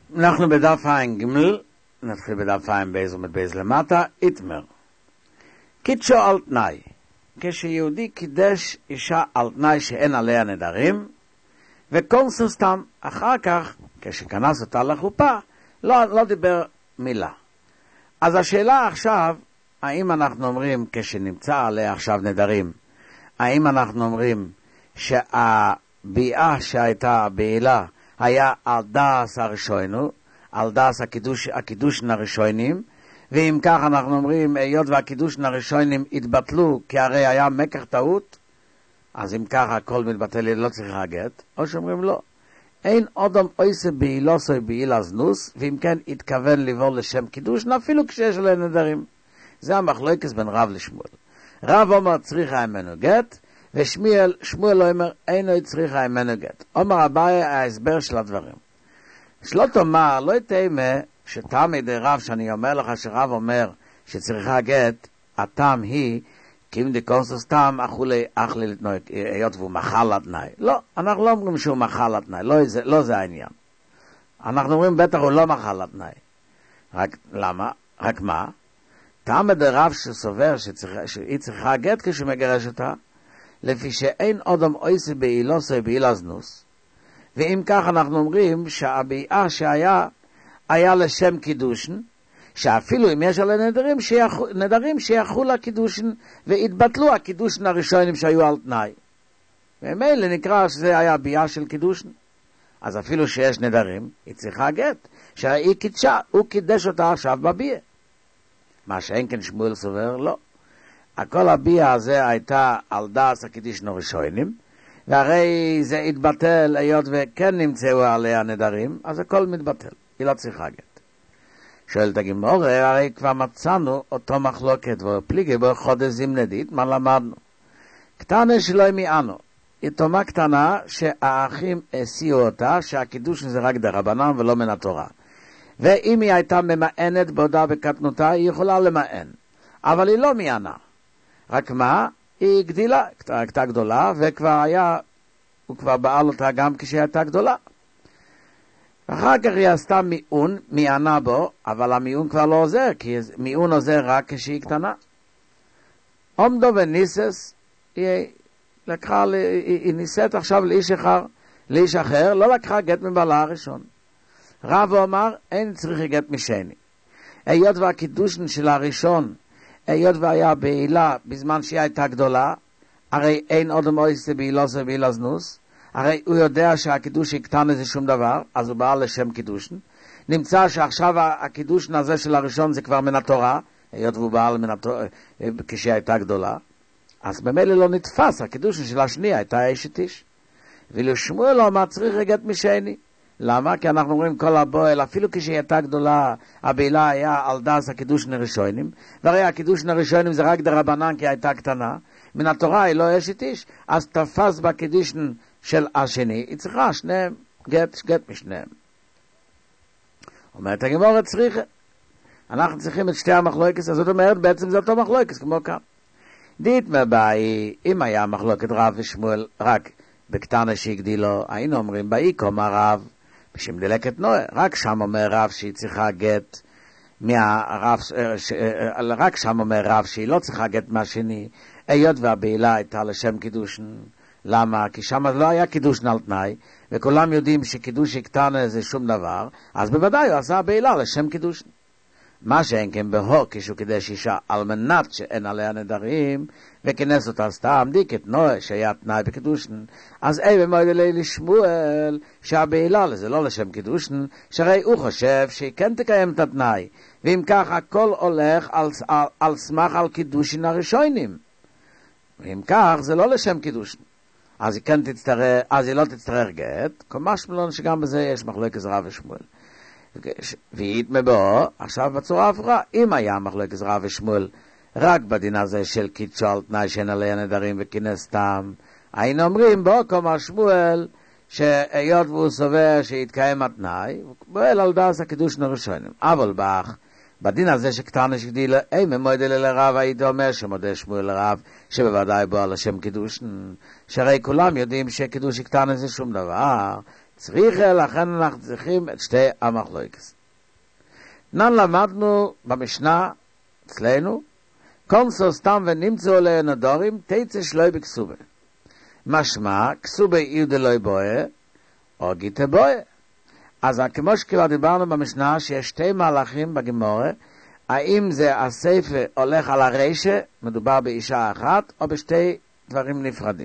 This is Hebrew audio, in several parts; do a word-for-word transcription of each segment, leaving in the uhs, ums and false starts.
אנחנו בדף עין ג' נתחיל בדף עין בייז עומד בייז למטה, איתמר. קידשו על תנאי. כשיהודי קידש אישה על תנאי שאין עליה נדרים, וקונסו סתם, אחר כך, כשכנס אותה לחופה, לא, לא דיבר מילה. אז השאלה עכשיו, האם אנחנו אומרים, כשנמצא עליה עכשיו נדרים, האם אנחנו אומרים שהביאה שהייתה בעילה, היה על דעס הראשונו, על דעס הקידוש, הקידושן הראשונים, ואם כך אנחנו אומרים, היות והקידושן הראשונים התבטלו, כי הרי היה מקח טעות, אז אם כך הכל מתבטל, לא צריך הגט, או שאומרים לא. אין אדם עושה בעילוסו בעילה זנוס, ואם כן התכוון לבוא לשם קידושן, אפילו כשיש עליה נדרים. זה המחלוקת בין רב לשמואל. רב אומר צריכה ממנו גט, ושמואל, שמואל אומר, אינו צריכה ממנו גט. אומר אביי ההסבר של הדברים. שלא תאמר, לא תאמה, שתמיד רב, שאני אומר לך שרב אומר שצריכה גט, הטעם היא, כי אם דקונסו סתם, אכולי, אכלי לתנוי, היות והוא מחל לתנאי. לא, אנחנו לא אומרים שהוא מחל לתנאי, לא, זה, לא זה העניין. אנחנו אומרים, בטח הוא לא מחל לתנאי. רק, למה? רק מה? תמיד רב שסובר שצריכה, שהיא צריכה גט כשמגרש אותה, לפי שאין אדם עושה בעילוסו בעילה זנוס, ואם כך אנחנו אומרים שהביאה שהיה, היה לשם קידושן, שאפילו אם יש עליה נדרים, שיחו, נדרים שיחו לקידושן, והתבטלו הקידושן הראשונים שהיו על תנאי. ומילא נקרא שזה היה ביאה של קידושן. אז אפילו שיש נדרים, היא צריכה גט, שהיא קידשה, הוא קידש אותה עכשיו בביאה. מה שאין כן שמואל סובר, לא. הכל הביאה הזה הייתה על דעס הקידושן הראשונים, והרי זה התבטל, היות וכן נמצאו עליה נדרים, אז הכל מתבטל. היא לא צריכה גט. שואלת הגמרא, הרי כבר מצאנו אותו מחלוקת ופליגי בו חודש זמנדית, מה למדנו? קטנה שלא מיענו. יתומה קטנה שהאחים הסיעו אותה, שהקידוש זה רק דרבנן ולא מן התורה. ואם היא הייתה ממאנת בעודה בקטנותה, היא יכולה למאן. אבל היא לא מיענה. רק מה? היא גדילה, הייתה גדולה, וכבר היה, הוא כבר בעל אותה גם כשהיא הייתה גדולה. אחר כך היא עשתה מיעון, מיענה בו, אבל המיעון כבר לא עוזר, כי מיעון עוזר רק כשהיא קטנה. עומדו וניסס, היא לקחה, היא, היא ניסית עכשיו לאיש אחר, לאיש אחר, לא לקחה גט מבעלה הראשון. רב אמר, אין צריך גט משני. היות והקידושן של הראשון, היות והיה בעילה בזמן שהיא הייתה גדולה, הרי אין עוד מויסה בעילוסו בעילה זנוס, הרי הוא יודע שהקידוש יקטן איזה שום דבר, אז הוא בא לשם קידושן. נמצא שעכשיו הקידושן הזה של הראשון זה כבר מן התורה, היות והוא בא מן התורה כשהיא הייתה גדולה, אז במילא לא נתפס, הקידושן של השנייה הייתה אשת איש. ואילו שמואל לא אמר צריך גט משני. למה? כי אנחנו אומרים כל הבועל, אפילו כשהיא הייתה גדולה, הבעילה היה על דעס הקידושן הראשונים, והרי הקידושן הראשונים זה רק דרבנן כי הייתה קטנה, מן התורה היא לא אשת איש, אז תפס בקידושן של השני, היא צריכה שניהם, גט, גט משניהם. אומרת הגמרא צריך, אנחנו צריכים את שתי המחלוקת, אז זאת אומרת בעצם זה אותו מחלוקת, כמו כאן. דית מבאי, אם היה מחלוקת רב ושמואל רק בקטנה שהגדילו, היינו אומרים באי קום הרב, בשמדלקת נועה, רק שם אומר רב שהיא צריכה גט, מהרב, ש, רק שם אומר רב שהיא לא צריכה גט מהשני, היות והבעילה הייתה לשם קידושן. למה? כי שם לא היה קידושן על תנאי, וכולם יודעים שקידוש קטן זה שום דבר, אז בוודאי הוא עשה בעילה לשם קידושן. מה שאין כן בהור כשהוא קידש אישה על מנת שאין עליה נדרים, וכנס אותה סתם דיקת נועה שהיה תנאי בקידושן, אז אי במועד אלי לשמואל שהבעילה לזה לא לשם קידושן, שהרי הוא חושב שהיא כן תקיים את התנאי, ואם כך הכל הולך על, על, על סמך על קידושין הראשונים, ואם כך זה לא לשם קידושן, אז היא כן תצטרך, אז היא לא תצטרך גט, כלומר שמלון שגם בזה יש מחלוקת רב ושמואל. והיתמה בו, עכשיו בצורה הפוכה, אם היה מחלוקת רב ושמואל רק בדין הזה של קידשו על תנאי שאין עליה נדרים וכינס סתם, היינו אומרים בו, כלומר שמואל, שהיות והוא סובר שיתקיים התנאי, הוא פועל על דעס הקידושין הראשונים. אבל בך, בדין הזה שקטנה שגדילה, אי ממועד אלה לרב, הייתי אומר שמודה שמואל לרב, שבוודאי בו על השם קידושין, שהרי כולם יודעים שקידוש קטנה זה שום דבר, צריכה, לכן אנחנו צריכים את שתי המחלוקס. נן למדנו במשנה אצלנו, קונסו סתם ונמצאו לנדורים, תצא שלוי בכסובה. משמע, כסובה איר דלוי בואה, או גיטה בואה. אז כמו שכבר דיברנו במשנה, שיש שתי מהלכים בגמורה, האם זה הספר הולך על הרשע, מדובר באישה אחת, או בשתי דברים נפרדים.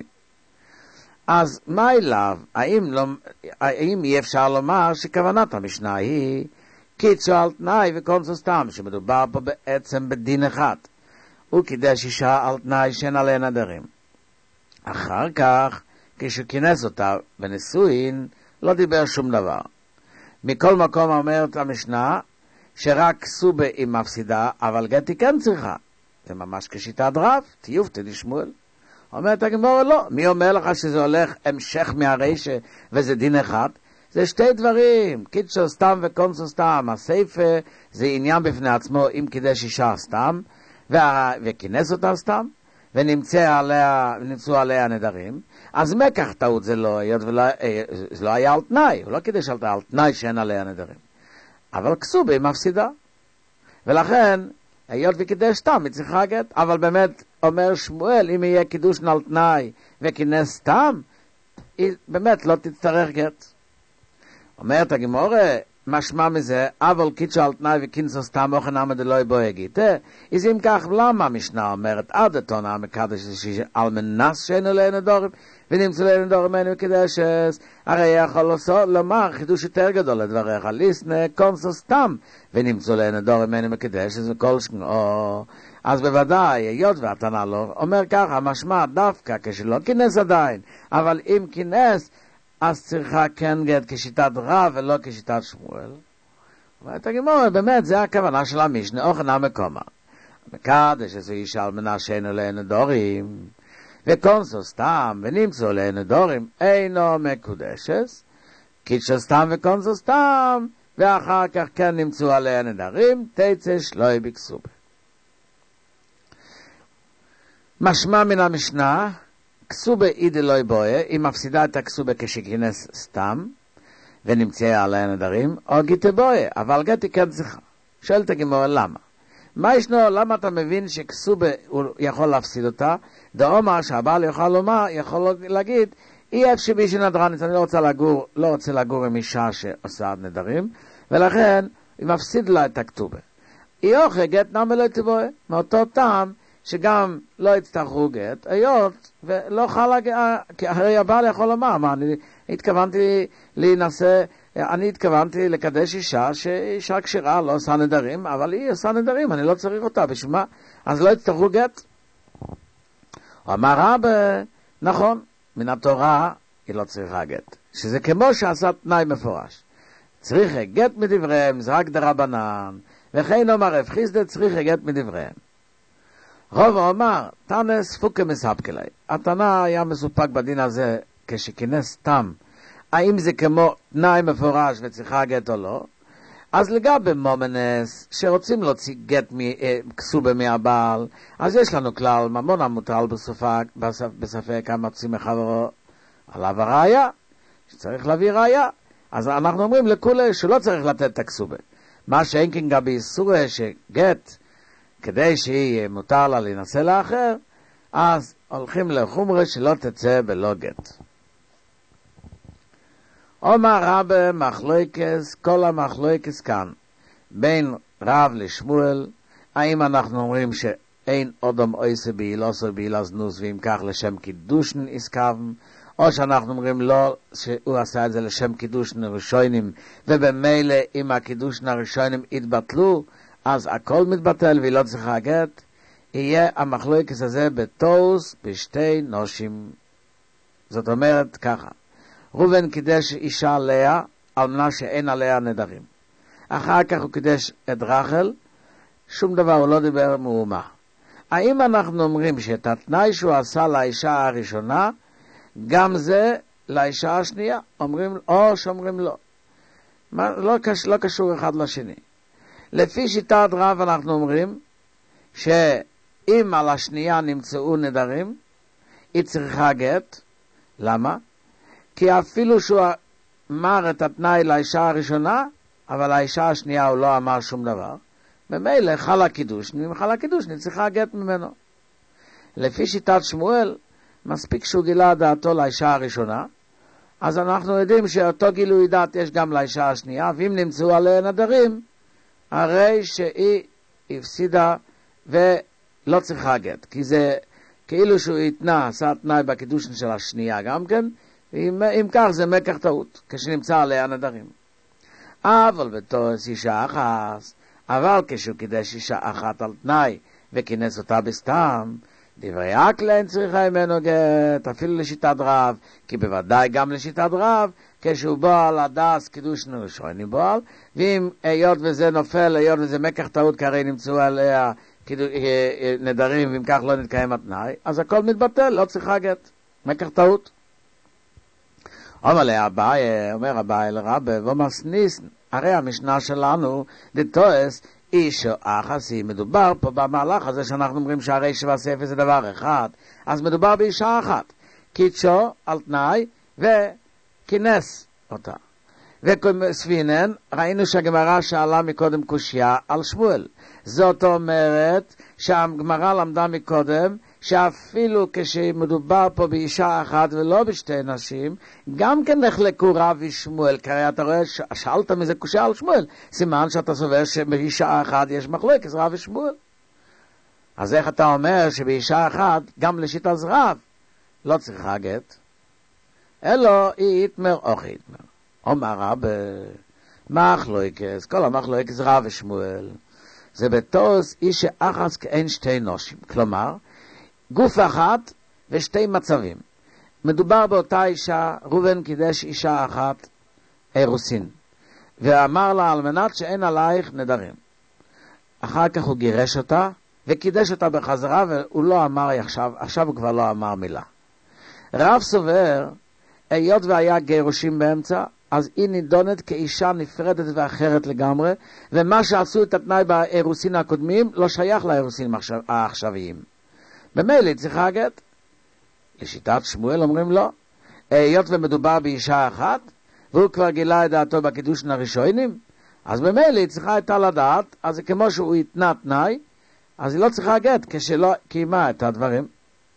אז מה אליו? האם, לא, האם אי אפשר לומר שכוונת המשנה היא קיצו על תנאי וקונסו סתם, שמדובר פה בעצם בדין אחד. הוא קידש אישה על תנאי שאין עליה נדרים. אחר כך, כשהוא כינס אותה בנישואין, לא דיבר שום דבר. מכל מקום אומרת המשנה, שרק סובה היא מפסידה, אבל גט היא כן צריכה. זה ממש כשיטת רב, תיופתא דשמואל. אומרת הגמרא לא, מי אומר לך שזה הולך המשך מהרשע וזה דין אחד? זה שתי דברים, קידשו סתם וקונסו סתם. הספר זה עניין בפני עצמו, אם קידש אישה סתם, וכינס אותה סתם, ונמצא עליה, ונמצאו עליה נדרים, אז מקח טעות זה לא, זה לא היה על תנאי, הוא לא קידש על תנאי שאין עליה נדרים. אבל כסובה היא מפסידה. ולכן, היות וקידש סתם, היא צריכה גט. אבל באמת, אומר שמואל, אם יהיה קידוש על תנאי וכינס סתם, היא באמת לא תצטרך גט. אומרת הגמרא, משמע מזה, אבל קידשו על תנאי וכינסו סתם אוכן עמד אלוהי בו הגיתה. אז אם כך, למה המשנה אומרת, עד התונה המקדש על מנס שאין עליה נדורים, ונמצא עליה נדורים אין מקדשת, הרי יכול לומר חידוש יותר גדול לדבריך, ליסנה קונסו סתם, ונמצא עליה נדורים אין מקדשת, וכל שכנו. אז בוודאי, היות והתנה לא, אומר ככה, משמע דווקא כשלא כינס עדיין, אבל אם כינס, אז צריכה כן גט כשיטת רב ולא כשיטת שמואל. אומרת הגמרא, באמת, זה הכוונה של המשנה, אוכן המקומה. מקדש איזו אישה על מנה שאין עליה נדורים, וקונסו סתם, ונמצאו עליה נדורים, אינו מקודשת, קידשו סתם וקונסו סתם, ואחר כך כן נמצאו עליה נדרים, תצא שלוי בכסובה. משמע מן המשנה, כסובה היא דלוי בואה, היא מפסידה את הכסובה כשכינס סתם, ונמצא עליה נדרים, או גיטה בואה, אבל גטי כן צריכה. שואלת הגמרא למה? מה ישנו, למה אתה מבין שכסובה הוא יכול להפסיד אותה? דאמר שהבעל יכול לומר, יכול להגיד, אי אפשר בישי נדרנית, אני לא רוצה לגור, לא רוצה לגור עם אישה שעושה נדרים, ולכן היא מפסיד לה את הכתובה. היא אוכל גט נמי לא תבואה, מאותו טעם, שגם לא יצטרכו גט, היות ולא חלה, כי הרי הבעל יכול לומר, מה, אני התכוונתי להינשא, אני התכוונתי לקדש אישה, שאישה קשירה לא עושה נדרים, אבל היא עושה נדרים, אני לא צריך אותה, בשביל מה? אז לא יצטרכו גט. אמר רבא, נכון, מן התורה היא לא צריכה גט, שזה כמו שעשה תנאי מפורש. צריכה גט מדבריהם, זה רק דרבנן, וכן אומר רב חיסדא צריכה גט מדבריהם. רוב אומר, תנס פוקה מספקלי. התנא היה מסופק בדין הזה כשכינס סתם. האם זה כמו תנאי מפורש וצריכה גט או לא? אז לגבי מומנס, שרוצים להוציא גט כסובה מהבעל, אז יש לנו כלל, ממון המוטל בספק, בספק המוציא מחברו עליו הראיה, שצריך להביא ראיה. אז אנחנו אומרים לכולה שלא צריך לתת את הכסובה. מה שאין כן גם ביסורה שגט, כדי שהיא מותר לה להינשא לאחר, אז הולכים לחומרה שלא תצא בלא גט. אומר רב מחלוקס, כל המחלוקס כאן, בין רב לשמואל, האם אנחנו אומרים שאין אודם עושה באילוס או באילזנוס, ואם כך לשם קידושן עסקם, או שאנחנו אומרים לא, שהוא עשה את זה לשם קידושן הראשונים, ובמילא אם הקידושן הראשונים התבטלו, אז הכל מתבטל והיא לא צריכה גט, יהיה המחלוקס הזה בתוס בשתי נושים. זאת אומרת ככה, ראובן קידש אישה לאה על מנה שאין עליה נדרים. אחר כך הוא קידש את רחל, שום דבר הוא לא דיבר מאומה. האם אנחנו אומרים שאת התנאי שהוא עשה לאישה הראשונה, גם זה לאישה השנייה? אומרים, או שאומרים לא. מה, לא, קש, לא קשור אחד לשני. לפי שיטת רב אנחנו אומרים שאם על השנייה נמצאו נדרים, היא צריכה גט. למה? כי אפילו שהוא אמר את התנאי לאישה הראשונה, אבל האישה השנייה הוא לא אמר שום דבר, במילא חל הקידוש, אם חל הקידוש נצריכה גט ממנו. לפי שיטת שמואל, מספיק שהוא גילה דעתו לאישה הראשונה, אז אנחנו יודעים שאותו גילוי דעת יש גם לאישה השנייה, ואם נמצאו עליה נדרים, הרי שהיא הפסידה ולא צריכה גט, כי זה כאילו שהוא התנה, עשה תנאי בקידושין של השנייה גם כן, אם, אם כך זה מקח טעות, כשנמצא עליה נדרים. אבל בתור אישה אחת, אבל כשהוא קידש אישה אחת על תנאי, וכינס אותה בסתם, דברי אקלה אין צריכה ממנו גט, אפילו לשיטת רב, כי בוודאי גם לשיטת רב, כשהוא בועל הדס קידושין ראשונים בועל, ואם היות וזה נופל, היות וזה מקח טעות, כי הרי נמצאו עליה נדרים, ואם כך לא נתקיים התנאי, אז הכל מתבטל, לא צריכה גט, מקח טעות. אומר לאביי, אומר אביי לרבי, ואומר סניס, הרי המשנה שלנו, דתועס, איש או אחסי, מדובר פה במהלך הזה שאנחנו אומרים שהרי שבע ספר זה דבר אחד, אז מדובר באישה אחת, קידשו על תנאי וכינס אותה. וספינן, ראינו שהגמרא שאלה מקודם קושיה על שמואל. זאת אומרת שהגמרא למדה מקודם שאפילו כשמדובר פה באישה אחת ולא בשתי נשים, גם כן נחלקו רב ושמואל, כי הרי אתה רואה, שאלת מזה קושיה על שמואל, סימן שאתה סובר שבאישה אחת יש מחלוקת, רב ושמואל. אז איך אתה אומר שבאישה אחת, גם לשיטת רב, לא צריכה גט? אלא היא יתמר או יתמר. אומר רב, מחלוקת, כל המחלוקת רב ושמואל, זה בתוס איש אחת כאין שתי נושים, כלומר, גוף אחת ושתי מצבים. מדובר באותה אישה, ראובן קידש אישה אחת, אירוסין, ואמר לה על מנת שאין עלייך נדרים. אחר כך הוא גירש אותה, וקידש אותה בחזרה, והוא לא אמר עכשיו, עכשיו הוא כבר לא אמר מילה. רב סובר, היות והיה גירושים באמצע, אז היא נידונת כאישה נפרדת ואחרת לגמרי, ומה שעשו את התנאי באירוסין הקודמים, לא שייך לאירוסין העכשוויים. במילא צריכה גט. לשיטת שמואל אומרים לא. היות ומדובר באישה אחת, והוא כבר גילה את דעתו בקידושין הראשונים, אז במילא היא צריכה הייתה לדעת, אז זה כמו שהוא התנה תנאי, אז היא לא צריכה גט כשלא קיימה את הדברים.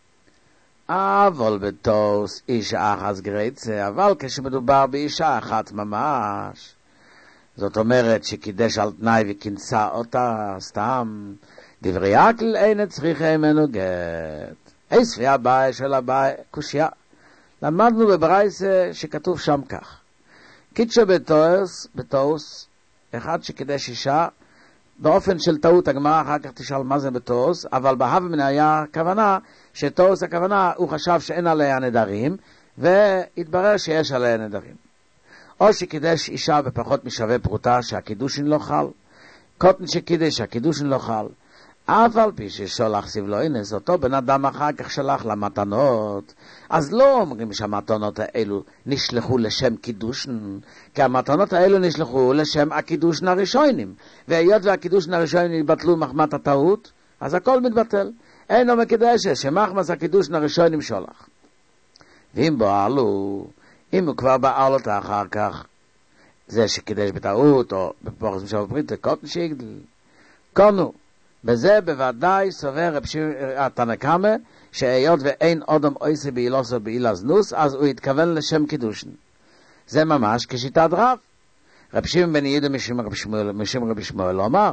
אבל בתוס אישה אחת גרייצה, אבל כשמדובר באישה אחת ממש, זאת אומרת שקידש על תנאי וכינסה אותה סתם, דברי אקל אין צריכה ממנו גט. אי ספי הבא של הבא קושיה. למדנו בברייסה שכתוב שם כך. קידשה בתוס, בתוס, אחד שקידש אישה, באופן של טעות, הגמרא אחר כך תשאל מה זה בתוס, אבל בהווה מן היה כוונה, שתוס הכוונה, הוא חשב שאין עליה נדרים, והתברר שיש עליה נדרים. או שקידש אישה בפחות משווה פרוטה, שהקידושין לא חל, קוטן שקידש, שהקידושין לא חל, אף על פי ששולח סבלוינס, אותו בן אדם אחר כך שלח למתנות, אז לא אומרים שהמתנות האלו נשלחו לשם קידושן, כי המתנות האלו נשלחו לשם הקידושן הראשונים, והיות והקידושן הראשונים יבטלו מחמת הטעות, אז הכל מתבטל. אינו מקדשת שמחמס הקידושן הראשונים שולח. ואם בועלו, אם הוא כבר בעל אותה אחר כך, זה שקידש בטעות, או בפורס משהו פריטה, קוטן שיגדל, קונו, בזה בוודאי סובר רב שמעון התנא קמא, שהיות ואין אדם עושה באילוסו באילה זנוס, אז הוא התכוון לשם קידושין. זה ממש כשיטת רב. רב שמעון בן יהודה משום רב שמואל, משום רב שמואל לא אמר,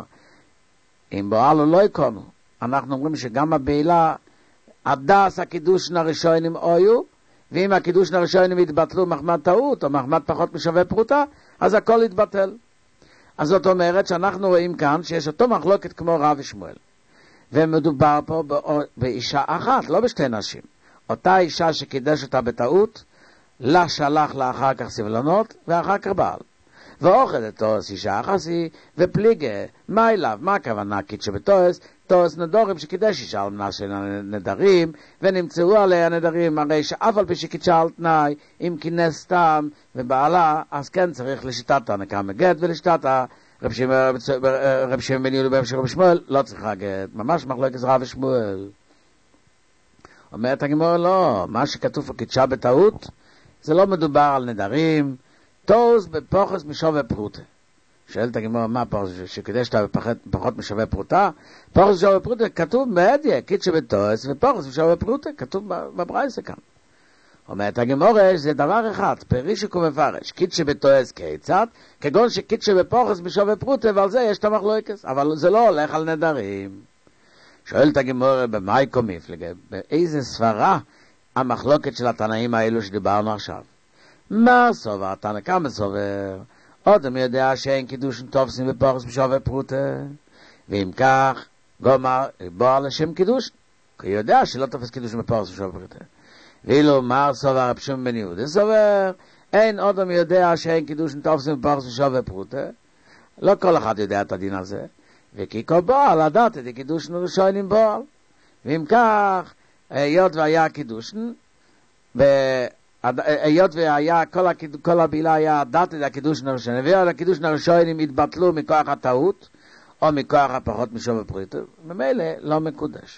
אם בועלו לא יקונו. אנחנו אומרים שגם הבעילה, הדס הקידושין הראשונים היו, ואם הקידושין הראשונים יתבטלו מחמת טעות, או מחמת פחות משווה פרוטה, אז הכל יתבטל. אז זאת אומרת שאנחנו רואים כאן שיש אותו מחלוקת כמו רב ושמואל. ומדובר פה באישה אחת, לא בשתי נשים. אותה אישה שקידש אותה בטעות, לה שלח לה אחר כך סבלנות, ואחר כך בעל. ואוכל את תורס אישה אחסי, ופליגה, מה אליו? מה הכוונה? קידשה בתורס, תורס נדורים שקידש אישה על מנה של נדרים, ונמצאו עליה נדרים, הרי שאף על פי שקידשה על תנאי, אם כינס סתם ובעלה, אז כן צריך לשיטת תנא קמא גט, ולשיטת רב שמעון בן יהודה ברב רב שמואל, לא צריכה גט, ממש מחלוקת רב ושמואל. אומרת הגמרא לא, מה שכתוב קידשה בטעות, זה לא מדובר על נדרים, תוז בפוחס משווה פרוטה. שואלת הגמרא, מה פוחס? שכדי שאתה פחות משווה פרוטה? פוחס משווה פרוטה כתוב בהדיה, קידשה בתוז, ופוחס משווה פרוטה כתוב בברייסה כאן. אומרת הגמרא, זה דבר אחד, פרישק ומפרש, קידשה בתוז כיצד, כגון שקידשה בפוחס משווה פרוטה, ועל זה יש את המחלוקת, אבל זה לא הולך על נדרים. שואלת הגמרא, במאי קומיפלגה, באיזה סברה המחלוקת של התנאים האלו שדיברנו עכשיו? מה סובר? התנא קמא סובר, אדם יודע שאין קידושין תופסים בפוחס בשווה פרוטה, ואם כך, גומר בוא לשם קידוש, כי יודע שלא תופס קידושין בפוחס בשווה פרוטה. ואילו מה סובר רב שמעון בן יהודה סובר, אין אדם יודע שאין קידושין תופסים בפוחס בשווה פרוטה, לא כל אחד יודע את הדין הזה, וכי כל בועל לדעת את קידושין ראשונים בועל. ואם כך, היות והיה קידושין, היות והיה כל, הקיד... כל הבילה היה דעת את הקידושין הראשונים, והיות הקידושין הראשונים התבטלו מכוח הטעות, או מכוח הפחות משווה פרוטה, ממילא לא מקודשת.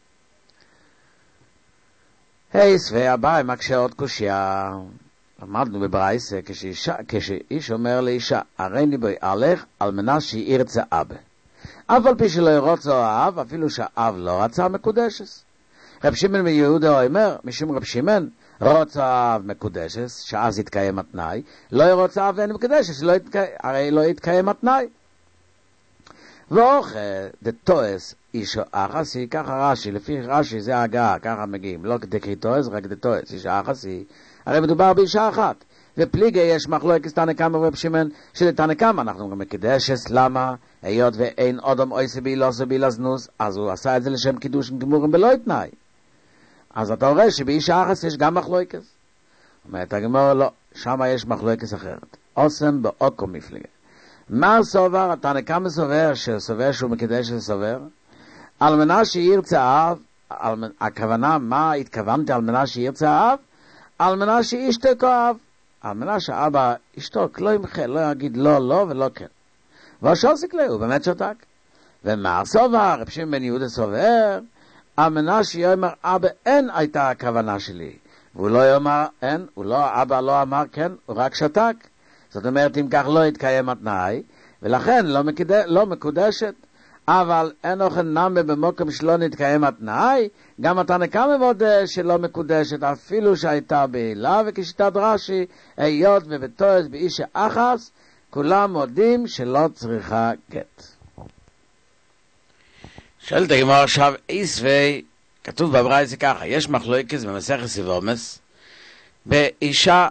היס והבא מקשה עוד קושיה. למדנו בברייסה, כשאישה, כשאיש אומר לאישה, הריני בוי עליך על מנה שהיא ירצה אבא. אף על פי שלא ירוצה האב, אפילו שהאב לא רצה מקודשס. רב שמעון בן יהודה אומר, משום רב שמעון, רוצה האב מקודשס, שאז יתקיים התנאי, לא ירוצה האב ואין מקודשס, לא יתקיים, הרי לא יתקיים התנאי. ואוכל, דתועס אישו אחסי, ככה רש"י, לפי רש"י זה ההגעה, ככה מגיעים, לא כדקרי תועס, רק דתועס אישו אחסי, הרי מדובר באישה אחת. ופליגי יש מחלוקת תנא קמא ורב שמעון, שלתנא קמא אנחנו גם מקדשס, למה? היות ואין אדם עושה באילוסו באילזנוס, אז הוא עשה את זה לשם קידוש גמורים בלא תנאי. אז אתה רואה שבאישה אחת יש גם מחלוקת. אומרת הגמרא, לא, שם יש מחלוקת אחרת. אוסם באוקו מפלגה. מה סובר? תנא קמא סובר, שסובר שהוא מקדש סובר, על מנה שירצה אב, הכוונה, מה התכוונתי על מנה שירצה אב? על מנה שישתוק אב. על מנה שאבא ישתוק, לא ימחה, לא יגיד לא, לא ולא כן. והשוסק לא, הוא באמת שותק. ומה סובר? רב שמעון בן יהודה סובר, על מנה שיאמר אבא אין הייתה הכוונה שלי. והוא לא יאמר אין, הוא לא, אבא לא אמר כן, הוא רק שתק. זאת אומרת, אם כך לא יתקיים התנאי, ולכן לא, מקד... לא מקודשת. אבל אין אוכל נמי במוקם שלא נתקיים התנאי, גם התנא קמא מודה שלא מקודשת, אפילו שהייתה בעילה, וכשיטת רש"י, היות ובתועס באישה אחס, כולם מודים שלא צריכה גט. שואלת הגמרא עכשיו, איסווי, כתוב בברייתא ככה, יש מחלוקת במסכת סיבומס, באישה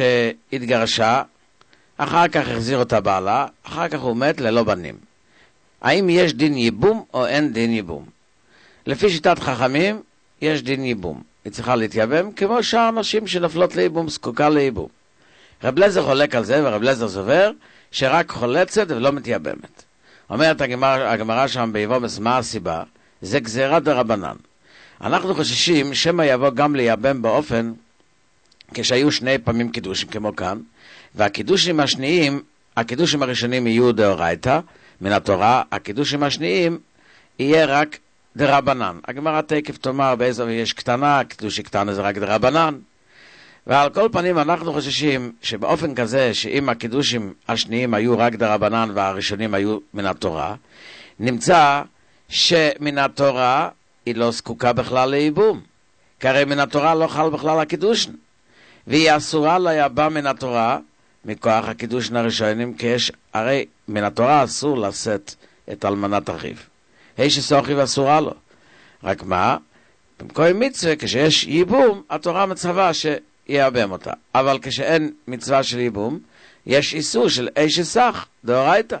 שהתגרשה, אחר כך החזיר אותה בעלה, אחר כך הוא מת ללא בנים. האם יש דין ייבום או אין דין ייבום? לפי שיטת חכמים, יש דין ייבום. היא צריכה להתייבם כמו שאר נשים שנפלות לייבום, זקוקה לייבום. רב אליעזר חולק על זה, ורב אליעזר סובר שרק חולצת ולא מתייבמת. אומרת הגמרא, הגמרא שם ביבומס, מה הסיבה? זה גזירת דרבנן. אנחנו חוששים שמא יבוא גם לייבם באופן כשהיו שני פעמים קידושים כמו כאן, והקידושים השניים, הקידושים הראשונים יהיו דאורייתא, מן התורה, הקידושים השניים יהיה רק דרבנן. הגמרא תקף תאמר באיזו יש קטנה, קידושי קטנה זה רק דרבנן. ועל כל פנים אנחנו חוששים שבאופן כזה שאם הקידושים השניים היו רק דרבנן והראשונים היו מן התורה, נמצא שמן התורה היא לא זקוקה בכלל לייבום. כי הרי מן התורה לא חל בכלל הקידושן. והיא אסורה לייבא מן התורה, מכוח הקידושין הראשונים, כי יש, הרי מן התורה אסור לשאת את אלמנת אחיו. היש סוכיב אסורה לו. רק מה? במקום מצווה, כשיש ייבום, התורה מצווה שיאבם אותה. אבל כשאין מצווה של ייבום, יש איסור של איש סך, דאורייתא.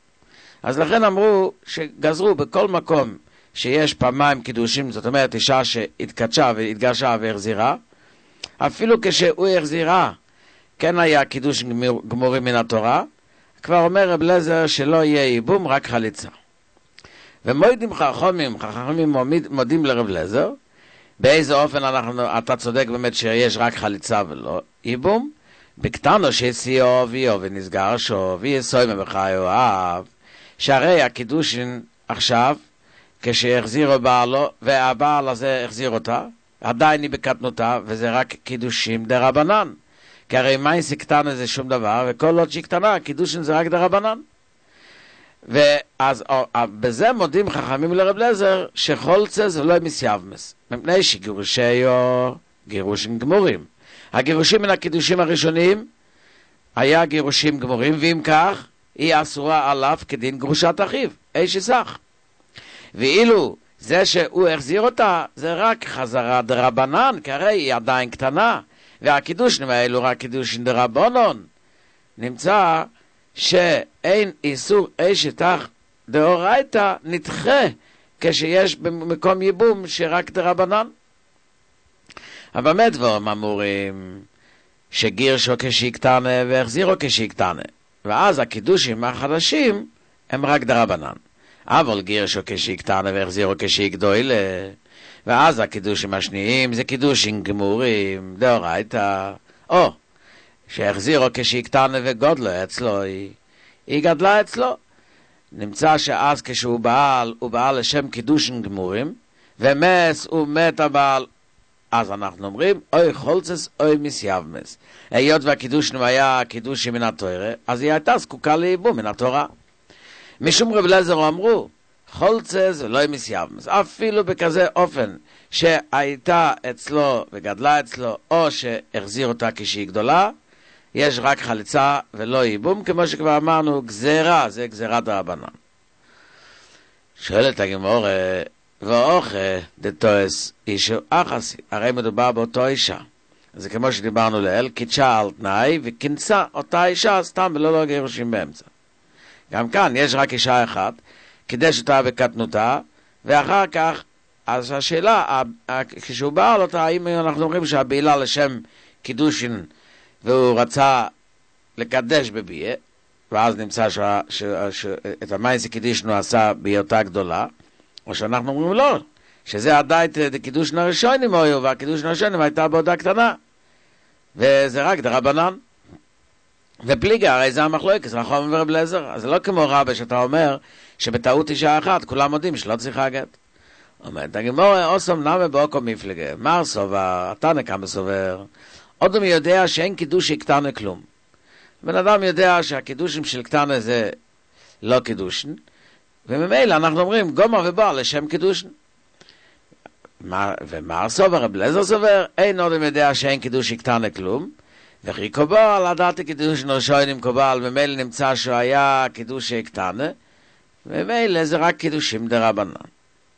אז לכן אמרו שגזרו בכל מקום שיש פעמיים קידושים, זאת אומרת אישה שהתקדשה והתגרשה והחזירה, אפילו כשהוא החזירה, כן היה קידוש גמורים מן התורה, כבר אומר רב אליעזר שלא יהיה ייבום, רק חליצה. ומוידים חכמים, חכמים מודים לרב אליעזר, באיזה אופן אנחנו, אתה צודק באמת שיש רק חליצה ולא ייבום, בקטנו שסיו ויו ונסגר שו ויסוי מבחיו אב, שהרי הקידושין עכשיו, כשהחזירו בעלו, והבעל הזה החזיר אותה, עדיין היא בקטנותה, וזה רק קידושים דרבנן. כי הרי מייסה קטנה זה שום דבר, וכל עוד שהיא קטנה, קידושין זה רק דרבנן. ואז בזה מודים חכמים לרב אליעזר, שחולצה זה לא מסייבמס, מפני שגירושיו גירושים גמורים. הגירושים מן הקידושים הראשונים, היה גירושים גמורים, ואם כך, היא אסורה עליו כדין גרושת אחיו, איש יסח. ואילו זה שהוא החזיר אותה, זה רק חזרה דרבנן, כי הרי היא עדיין קטנה, והקידושים האלו רק קידושים דרבנון. נמצא שאין איסור איש יתך דאורייתא נדחה, כשיש במקום ייבום שרק דרבנן. אבל באמת דברים אמורים שגירשו כשהיא קטנה והחזירו כשהיא קטנה, ואז הקידושים החדשים הם רק דרבנן. אבל גירשו כשהיא קטנה והחזירו כשהיא גדולה, ואז הקידושים השניים זה קידושים גמורים דאורייתא, או שהחזירו כשהיא קטנה וגודלה אצלו, היא, היא גדלה אצלו. נמצא שאז כשהוא בעל, הוא בעל לשם קידושים גמורים, ומס הוא מת הבעל, אז אנחנו אומרים, אוי חולצס, אוי מסייבמס. היות והקידושים היה קידושים מן התורה, אז היא הייתה זקוקה לייבום מן התורה. משום רב אליעזר אמרו, חולצס ולא מסייבמס. אפילו בכזה אופן שהייתה אצלו וגדלה אצלו, או שהחזיר אותה כשהיא גדולה, יש רק חליצה ולא ייבום, כמו שכבר אמרנו, גזרה, זה גזרה דרבנן. שואלת הגמרא, ואוכה דתועס אישו אחסי, הרי מדובר באותו אישה. זה כמו שדיברנו לאל, קידשה על תנאי וכינסה אותה אישה סתם ולא לא גירושים באמצע. גם כאן יש רק אישה אחת, קידש אותה בקטנותה, ואחר כך, אז השאלה, כשהוא בעל אותה, האם אנחנו אומרים שהבעילה לשם קידושין, והוא רצה לקדש בביה, ואז נמצא ש... ש... ש... את המייס קידושין הוא עשה בהיותה גדולה, או שאנחנו אומרים לא, שזה עדיין קידושין הראשונים היו, והקידושין הראשונים הייתה בעודה קטנה, וזה רק דרבנן. ופליגה, הרי זה המחלוקת, זה נכון ורב אליעזר, אז זה לא כמו רבי שאתה אומר, שבטעות אישה אחת, כולם יודעים שלא צריכה גט. אומרת, הגמרא אוסם נמי באוקו מפלגה, מר סובר, התנא קמא סובר, עוד הוא יודע שאין קידושי קטנה כלום. בן אדם יודע שהקידושים של קטנה זה לא קידושין, וממילא אנחנו אומרים גומר ובעל לשם קידושין. ומר סובר, רב אליעזר סובר, אין עוד הוא יודע שאין קידושי קטנה כלום, וכי קובל, לדעת קידושין ראשונים קובל, וממילא נמצא שהוא היה קידושי קטנה, וממילא זה רק קידושים דרבנן.